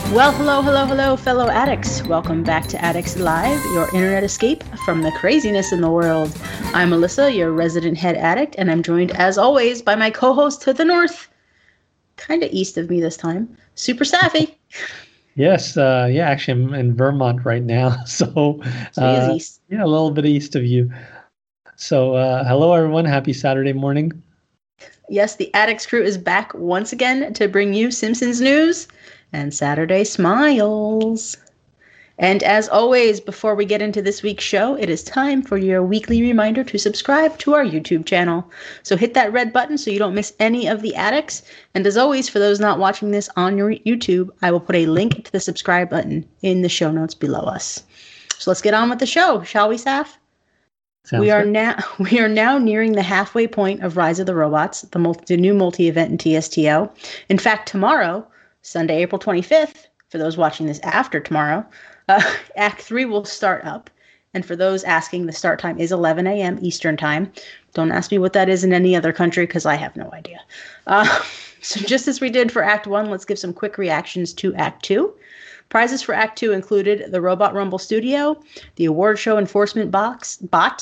Well, hello, fellow addicts. Welcome back to Addicts Live, your internet escape from the craziness in the world. I'm Alyssa, your resident head addict, and I'm joined, as always, by my co-host to the north, kind of east of me this time, Super Sappy. Yes, actually, I'm in Vermont right now, so he is east. yeah, a little bit east of you. So, hello, everyone. Happy Saturday morning. Yes, the Addicts crew is back once again to bring you Simpsons news and Saturday smiles. And as always, before we get into this week's show, it is time for your weekly reminder to subscribe to our YouTube channel. So hit that red button so you don't miss any of the addicts. And as always, for those not watching this on your YouTube, I will put a link to the subscribe button in the show notes below us. So let's get on with the show, shall we, Saf? We are now nearing the halfway point of Rise of the Robots, the new multi-event in TSTO. In fact, tomorrow, Sunday, April 25th, for those watching this after tomorrow, Act 3 will start up. And for those asking, the start time is 11 a.m. Eastern Time. Don't ask me what that is in any other country because I have no idea. So just as we did for Act 1, let's give some quick reactions to Act 2. Prizes for Act 2 included the Robot Rumble Studio, the Award Show Enforcement Box,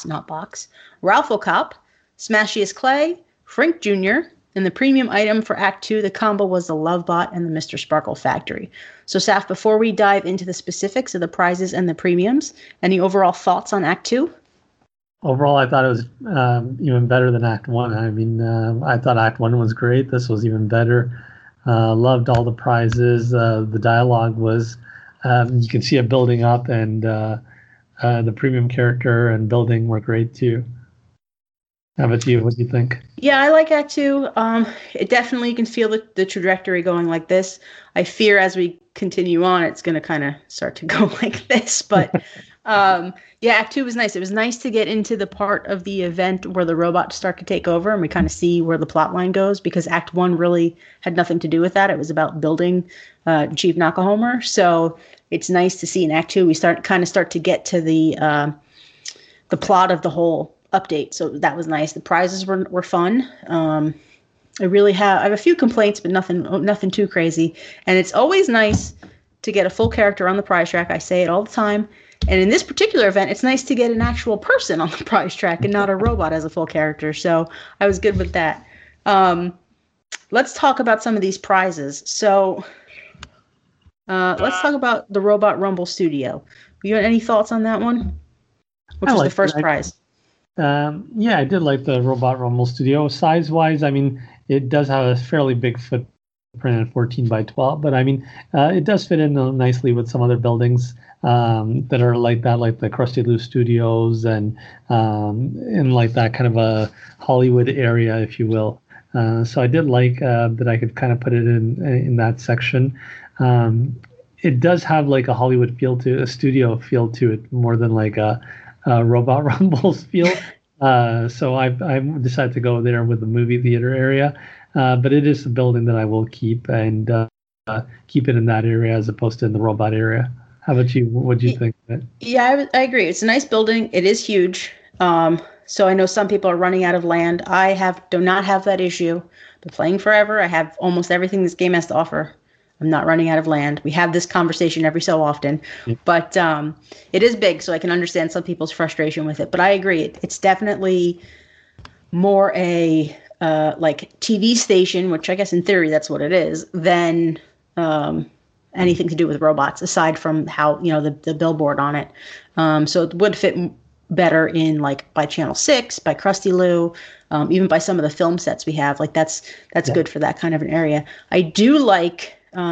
Ralph Cop, Smashiest Clay, Frink Jr., and the premium item for Act 2, the combo was the Love Bot and the Mr. Sparkle Factory. So, Saf, before we dive into the specifics of the prizes and the premiums, any overall thoughts on Act 2? Overall, I thought it was even better than Act 1. I mean, I thought Act 1 was great. This was even better. Loved all the prizes. The dialogue was, you can see it building up, and the premium character and building were great too. How about you? What do you think? Yeah, I like Act 2. It definitely, you can feel the trajectory going like this. I fear as we continue on, it's going to kind of start to go like this. But yeah, Act 2 was nice. It was nice to get into the part of the event where the robots start to take over and we kind of see where the plot line goes, because Act 1 really had nothing to do with that. It was about building Chief Nakahomer. So it's nice to see in Act 2 we start to get to the plot of the whole update. So that was nice. The prizes were fun. I have a few complaints, but nothing too crazy. And it's always nice to get a full character on the prize track. I say it all the time. And in this particular event, it's nice to get an actual person on the prize track and not a robot as a full character. So I was good with that. Let's talk about some of these prizes. So let's talk about the Robot Rumble Studio. You have any thoughts on that one? Which was the first prize? Yeah, I did like the Robot Rumble Studio. Size-wise, I mean, it does have a fairly big footprint at 14 by 12, but I mean, it does fit in nicely with some other buildings that are like that, like the Krusty Lou Studios and in like that kind of a Hollywood area, if you will. So I did like that I could kind of put it in that section. It does have like a Hollywood feel to a studio feel to it more than like a Robot Rumble's feel. So I decided to go there with the movie theater area. But it is a building that I will keep and keep it in that area as opposed to in the robot area. How about you? What do you think of it? Yeah, I agree. It's a nice building. It is huge. So I know some people are running out of land. I do not have that issue. Been playing forever. I have almost everything this game has to offer. I'm not running out of land. We have this conversation every so often, but it is big, so I can understand some people's frustration with it. But I agree. It's definitely more a like TV station, which I guess in theory that's what it is, than anything to do with robots, aside from how, the billboard on it. So it would fit better in like by Channel 6, by Krusty Lou, even by some of the film sets we have. Like that's good for that kind of an area. I do like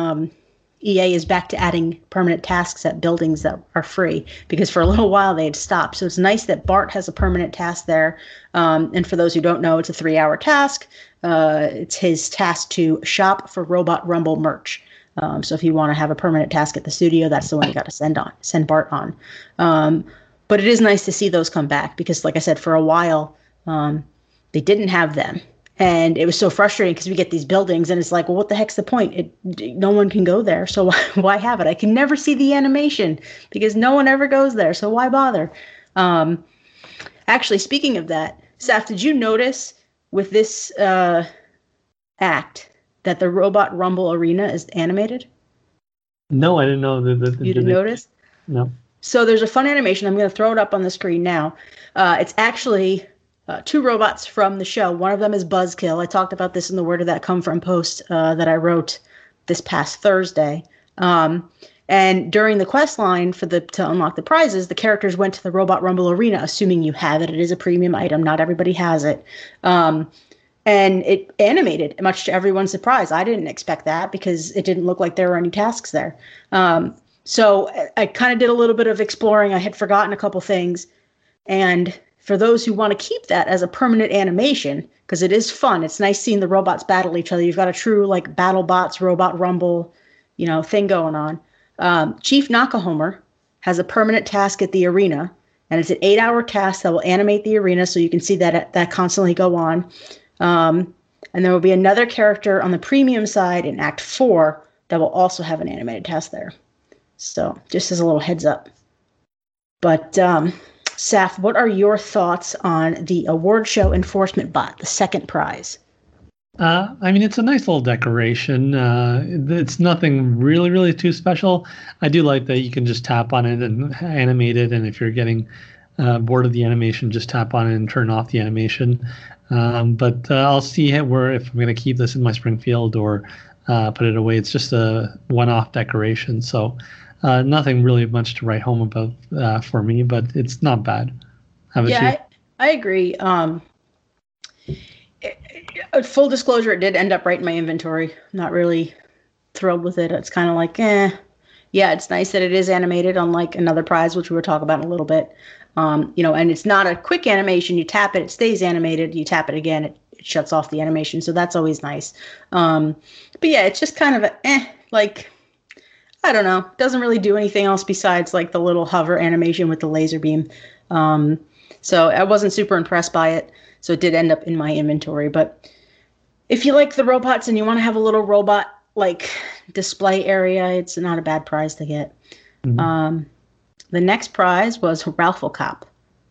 EA is back to adding permanent tasks at buildings that are free, because for a little while they had stopped. So it's nice that Bart has a permanent task there. And for those who don't know, it's a 3-hour task. It's his task to shop for Robot Rumble merch. So if you want to have a permanent task at the studio, that's the one you got to send Bart on. But it is nice to see those come back, because like I said, for a while, they didn't have them. And it was so frustrating because we get these buildings and it's like, well, what the heck's the point? No one can go there. So why have it? I can never see the animation because no one ever goes there. So why bother? Actually, speaking of that, Saf, did you notice with this act that the Robot Rumble Arena is animated? No, I didn't know that. You didn't notice? No. So there's a fun animation. I'm going to throw it up on the screen now. It's actually two robots from the show. One of them is Buzzkill. I talked about this in the Where Did That Come From post that I wrote this past Thursday. And during the quest line to unlock the prizes, the characters went to the Robot Rumble Arena, assuming you have it. It is a premium item. Not everybody has it. And it animated, much to everyone's surprise. I didn't expect that because it didn't look like there were any tasks there. So I kind of did a little bit of exploring. I had forgotten a couple things. And for those who want to keep that as a permanent animation, because it is fun, it's nice seeing the robots battle each other. You've got a true like BattleBots, Robot Rumble, thing going on. Chief Nakahomer has a permanent task at the arena, and it's an 8-hour task that will animate the arena so you can see that constantly go on. And there will be another character on the premium side in Act 4 that will also have an animated task there. So just as a little heads up. But Saf, what are your thoughts on the award show enforcement bot, the second prize? It's a nice little decoration. It's nothing really, really too special. I do like that you can just tap on it and animate it. And if you're getting bored of the animation, just tap on it and turn off the animation. But I'll see if I'm going to keep this in my Springfield or put it away. It's just a one-off decoration. So nothing really much to write home about for me, but it's not bad. How about you? I agree. Full disclosure, it did end up right in my inventory. I'm not really thrilled with it. It's kind of like, yeah, it's nice that it is animated, unlike another prize, which we will talk about in a little bit. And it's not a quick animation. You tap it, it stays animated. You tap it again, it shuts off the animation. So that's always nice. But yeah, it's just kind of I don't know. It doesn't really do anything else besides like the little hover animation with the laser beam. So I wasn't super impressed by it. So it did end up in my inventory. But if you like the robots and you want to have a little robot like display area, it's not a bad prize to get. Mm-hmm. The next prize was Ralph-O-Cop.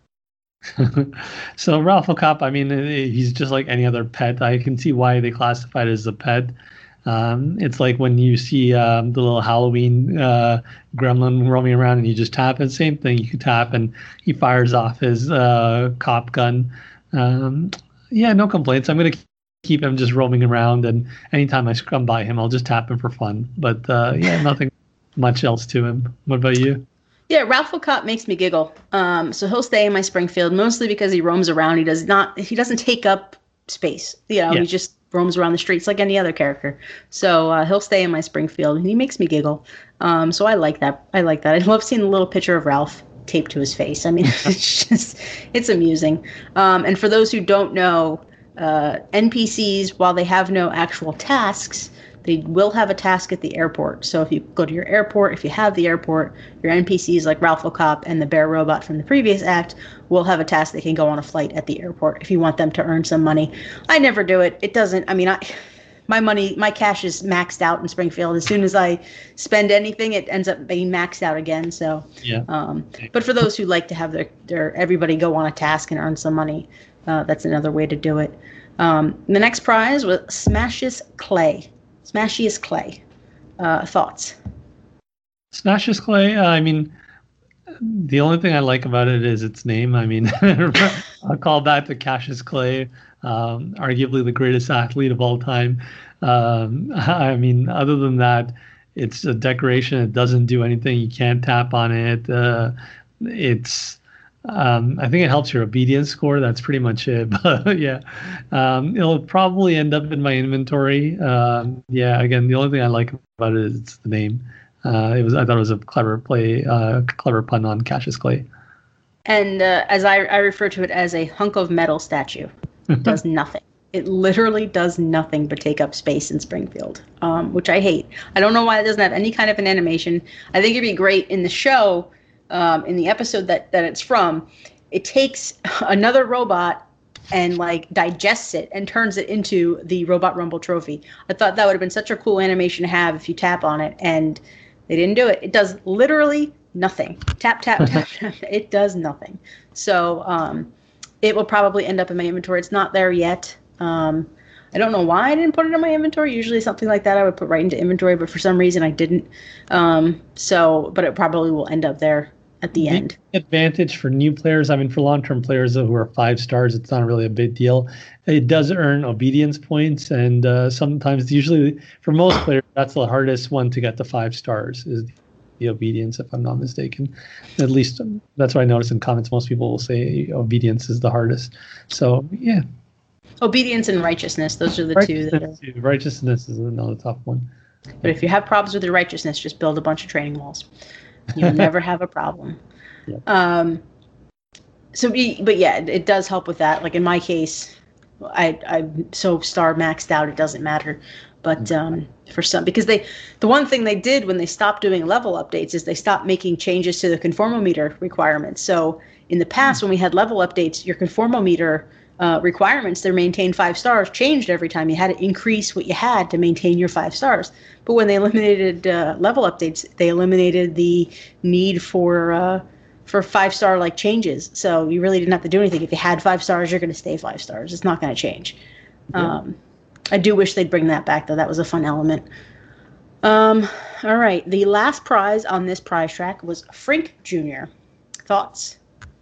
So Ralph-O-Cop, he's just like any other pet. I can see why they classified it as a pet. It's like when you see the little Halloween gremlin roaming around and you just tap it. Same thing. You can tap and he fires off his cop gun. No complaints. I'm going to keep him just roaming around, and anytime I come by him, I'll just tap him for fun. But nothing much else to him. What about you? Yeah, Ralph-O-Cop makes me giggle. So he'll stay in my Springfield mostly because he roams around. He doesn't take up space. He just roams around the streets like any other character. So he'll stay in my Springfield, and he makes me giggle. So I like that. I love seeing the little picture of Ralph taped to his face. It's amusing. And for those who don't know, NPCs, while they have no actual tasks, they will have a task at the airport. So if you go to your airport, if you have the airport, your NPCs like Ralph-O-Cop and the bear robot from the previous act will have a task. They can go on a flight at the airport if you want them to earn some money. I never do it. It doesn't, my cash is maxed out in Springfield. As soon as I spend anything, it ends up being maxed out again. So, yeah. But for those who like to have their everybody go on a task and earn some money, that's another way to do it. The next prize was Smashiest Clay. Thoughts? Smashiest Clay. The only thing I like about it is its name. I'll call that to Cassius Clay, arguably the greatest athlete of all time. Other than that, it's a decoration. It doesn't do anything. You can't tap on it. I think it helps your obedience score. That's pretty much it. But yeah, it'll probably end up in my inventory. Again, the only thing I like about it is the name. I thought it was a clever play, clever pun on Cassius Clay. And as I refer to it as a hunk of metal statue. It does nothing. It literally does nothing but take up space in Springfield, which I hate. I don't know why it doesn't have any kind of an animation. I think it'd be great in the show. In the episode that it's from, it takes another robot and digests it and turns it into the Robot Rumble trophy. I thought that would have been such a cool animation to have if you tap on it, and they didn't do it. It does literally nothing. Tap, tap, tap, tap. It does nothing. So it will probably end up in my inventory. It's not there yet. I don't know why I didn't put it in my inventory. Usually something like that I would put right into inventory, but for some reason I didn't. But it probably will end up there at the end. Advantage for new players, I mean, for long-term players who are 5 stars, it's not really a big deal. It does earn obedience points, and sometimes, usually, for most players, that's the hardest one to get to 5 stars, is the obedience, if I'm not mistaken. At least that's what I noticed in comments. Most people will say obedience is the hardest. So, yeah. Obedience and righteousness, those are the two. Righteousness is another tough one. But if you have problems with your righteousness, just build a bunch of training walls. You'll never have a problem. Yeah. But yeah, it does help with that. Like in my case, I'm so star maxed out, it doesn't matter. But for some, because the one thing they did when they stopped doing level updates is they stopped making changes to the conformometer requirements. So in the past, when we had level updates, your conformometer requirements to maintain 5 stars changed every time. You had to increase what you had to maintain your 5 stars. But when they eliminated level updates, they eliminated the need for 5-star like changes. So you really didn't have to do anything. If you had 5 stars, you're going to stay 5 stars. It's not going to change. Yeah. I do wish they'd bring that back, though. That was a fun element. All right. The last prize on this prize track was Frink Jr. Thoughts?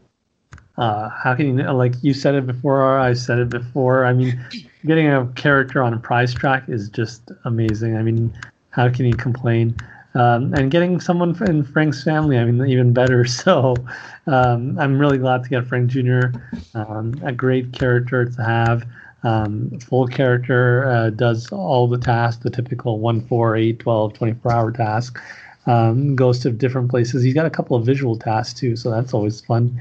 How can you, like you said it before, I said it before. I mean, getting a character on a prize track is just amazing. I mean, how can you complain? And getting someone in Frank's family, I mean, even better. So I'm really glad to get Frink Jr. A great character to have. Full character, does all the tasks, the typical 1, 4, 8, 12, 24-hour task. Goes to different places. He's got a couple of visual tasks too, so that's always fun.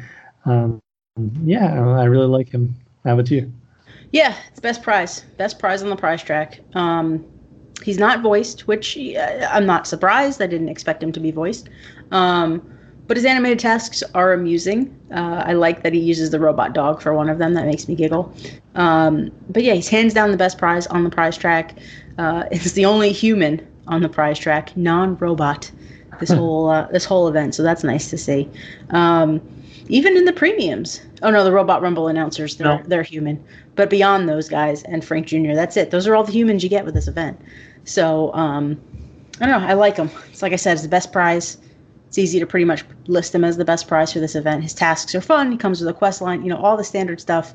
Yeah, I really like him. How about you? Yeah, it's best prize on the prize track. He's not voiced, which I'm not surprised. I didn't expect him to be voiced. But his animated tasks are amusing. I like that he uses the robot dog for one of them. That makes me giggle. But yeah, he's hands down the best prize on the prize track. It's the only human on the prize track, non-robot, this whole event. So that's nice to see. Even in the premiums. Oh no, the Robot Rumble announcers, they're human. But beyond those guys and Frink Jr., that's it. Those are all the humans you get with this event. So I don't know. I like him. It's like I said, it's the best prize. It's easy to pretty much list him as the best prize for this event. His tasks are fun. He comes with a quest line. All the standard stuff.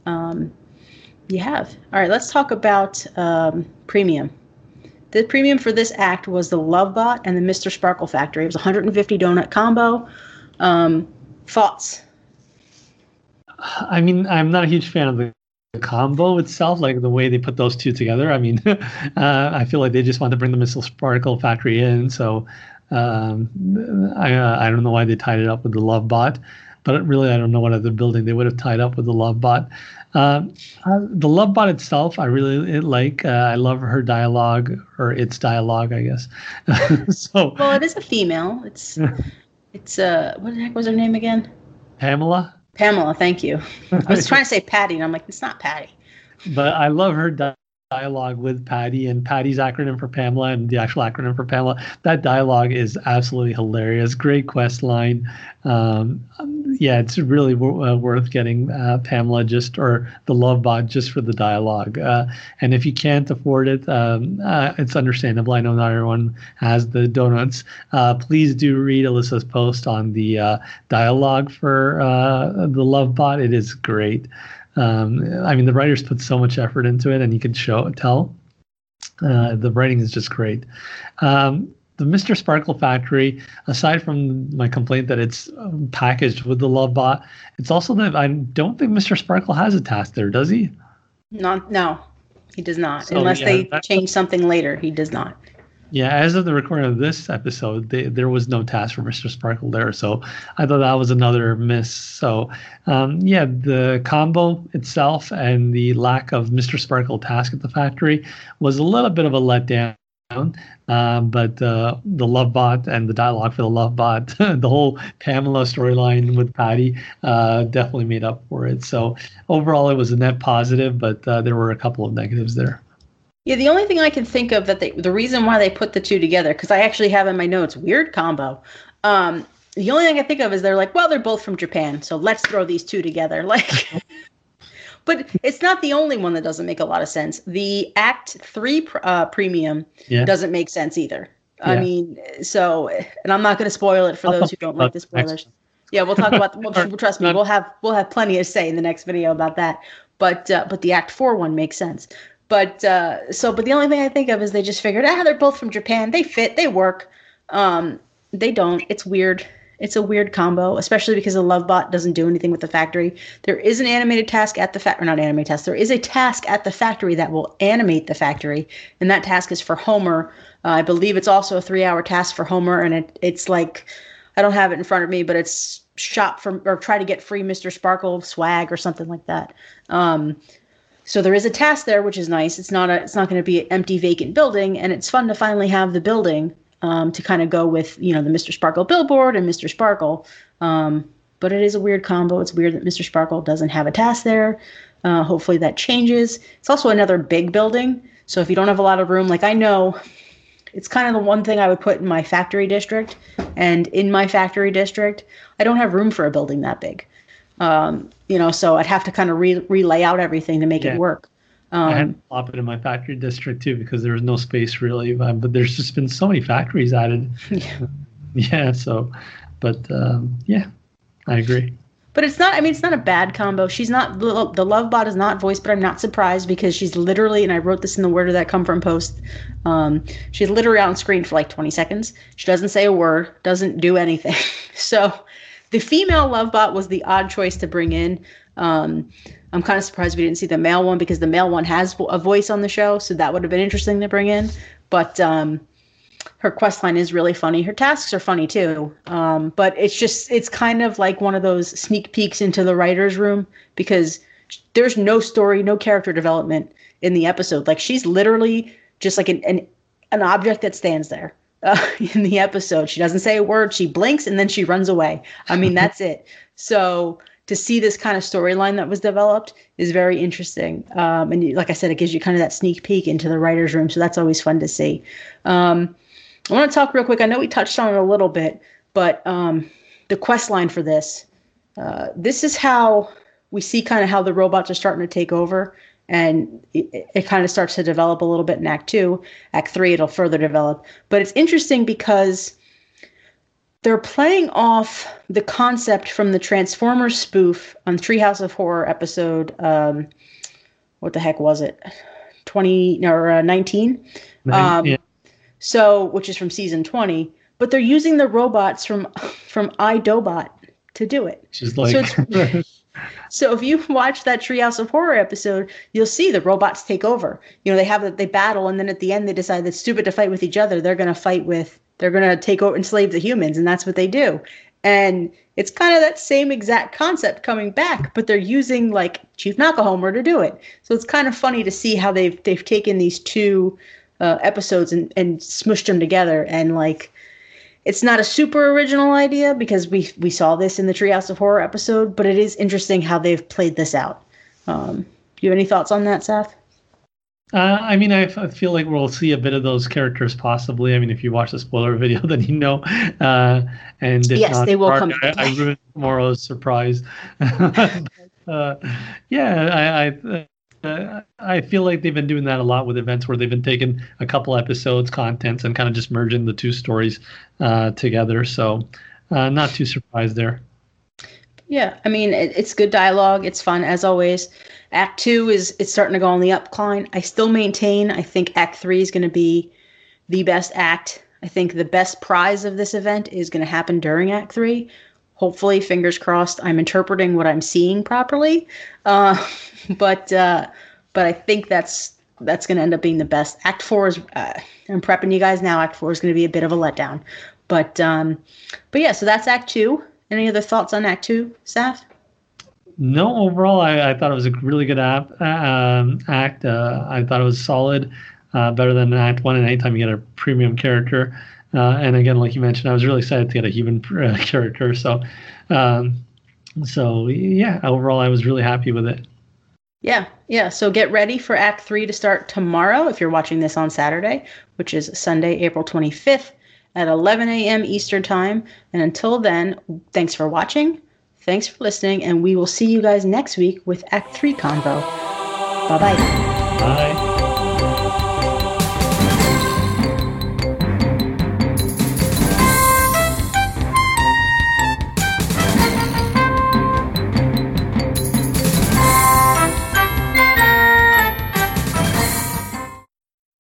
You have. All right, let's talk about premium. The premium for this act was the Lovebot and the Mr. Sparkle Factory. It was a 150 donut combo. Thoughts? I mean, I'm not a huge fan of the combo itself, like the way they put those two together. I mean, I feel like they just want to bring the Mr. Sparkle Factory in, so I don't know why they tied it up with the Lovebot, but really I don't know what other building they would have tied up with the Lovebot. The Lovebot itself, I really like. I love her dialogue, or its dialogue, I guess. Well, it is a female. It's what the heck was her name again? Pamela, thank you. I was trying to say Patty, and I'm like, it's not Patty. But I love her dialogue with Patty, and Patty's acronym for Pamela and the actual acronym for Pamela. That dialogue is absolutely hilarious. Great quest line. Yeah, it's really worth getting Pamela or the Lovebot just for the dialogue. And if you can't afford it, it's understandable. I know not everyone has the donuts. Please do read Alyssa's post on the dialogue for the Lovebot. It is great. I mean, the writers put so much effort into it, and you can tell. The writing is just great. The Mr. Sparkle Factory, aside from my complaint that it's packaged with the Lovebot, it's also that I don't think Mr. Sparkle has a task there, does he? No, he does not. So, unless they change something later, he does not. Yeah, as of the recording of this episode, there was no task for Mr. Sparkle there, so I thought that was another miss. So, yeah, the combo itself and the lack of Mr. Sparkle task at the factory was a little bit of a letdown. But the Lovebot and the dialogue for the Lovebot, the whole Pamela storyline with Patty, definitely made up for it. So overall, it was a net positive, but there were a couple of negatives there. Yeah, the only thing I can think of the reason why they put the two together, because I actually have in my notes, weird combo. The only thing I can think of is they're like, well, they're both from Japan, so let's throw these two together. Like, But it's not the only one that doesn't make a lot of sense. The Act 3 premium doesn't make sense either. I mean, so, and I'm not going to spoil it for those who don't like the spoilers. Yeah, we'll talk about. Well, trust me, we'll have plenty to say in the next video about that. But the Act 4 one makes sense. But but the only thing I think of is they just figured, they're both from Japan. They fit. They work. They don't. It's weird. It's a weird combo, especially because the Lovebot doesn't do anything with the factory. There is an animated task at the factory, not animated task. There is a task at the factory that will animate the factory, and that task is for Homer. I believe it's also a 3-hour task for Homer, and it's like, I don't have it in front of me, but it's shop from or try to get free Mr. Sparkle swag or something like that. So there is a task there, which is nice. It's not going to be an empty, vacant building, and it's fun to finally have the building. To kind of go with, the Mr. Sparkle billboard and Mr. Sparkle. But it is a weird combo. It's weird that Mr. Sparkle doesn't have a task there. Hopefully that changes. It's also another big building. So if you don't have a lot of room, like I know it's kind of the one thing I would put in my factory district. And in my factory district, I don't have room for a building that big. So I'd have to kind of relay out everything to make it work. I had to plop it in my factory district too because there was no space really. But there's just been so many factories added. I agree. But it's not. I mean, it's not a bad combo. She's not. The Lovebot is not voiced, but I'm not surprised because she's literally. And I wrote this in the Where Did That Come From post. She's literally on screen for like 20 seconds. She doesn't say a word. Doesn't do anything. So, the female Lovebot was the odd choice to bring in. I'm kind of surprised we didn't see the male one because the male one has a voice on the show, so that would have been interesting to bring in. But her quest line is really funny. Her tasks are funny too. But it's kind of like one of those sneak peeks into the writer's room because there's no story, no character development in the episode. Like she's literally just like an object that stands there in the episode. She doesn't say a word. She blinks and then she runs away. I mean, that's it. So to see this kind of storyline that was developed is very interesting. And like I said, it gives you kind of that sneak peek into the writer's room. So that's always fun to see. I want to talk real quick. I know we touched on it a little bit, but the quest line for this is how we see kind of how the robots are starting to take over. And it kind of starts to develop a little bit in Act 2. Act 3, it'll further develop. But it's interesting because they're playing off the concept from the Transformers spoof on Treehouse of Horror episode, what the heck was it? 19? So, which is from season 20. But they're using the robots from iDobot to do it. She's like... So if you watch that Treehouse of Horror episode, you'll see the robots take over. They battle, and then at the end they decide it's stupid to fight with each other. They're going to take over, enslave the humans, and that's what they do. And it's kind of that same exact concept coming back, but they're using like Chief Knock-A-Homer to do it. So it's kind of funny to see how they've taken these two episodes and smushed them together, and like. It's not a super original idea because we saw this in the Treehouse of Horror episode, but it is interesting how they've played this out. Do you have any thoughts on that, Seth? I mean, I feel like we'll see a bit of those characters possibly. I mean, if you watch the spoiler video, then you know. And if yes, not, they will come. I ruined tomorrow's surprise. I feel like they've been doing that a lot with events where they've been taking a couple episodes, contents, and kind of just merging the two stories together. So not too surprised there. Yeah, I mean, it's good dialogue. It's fun, as always. Act 2 it's starting to go on the upcline. I still maintain, I think Act 3 is going to be the best act. I think the best prize of this event is going to happen during Act 3. Hopefully, fingers crossed, I'm interpreting what I'm seeing properly. But I think that's going to end up being the best. Act 4 is, I'm prepping you guys now, Act 4 is going to be a bit of a letdown. But yeah, so that's Act 2. Any other thoughts on Act 2, Saf? No, overall, I thought it was a really good act. I thought it was solid, better than Act 1, and anytime you get a premium character. And again, like you mentioned, I was really excited to get a human character. So yeah, overall, I was really happy with it. Yeah. So get ready for Act 3 to start tomorrow if you're watching this on Saturday, which is Sunday, April 25th at 11 a.m. Eastern Time. And until then, thanks for watching. Thanks for listening, and we will see you guys next week with Act 3 Convo. Bye-bye. Bye.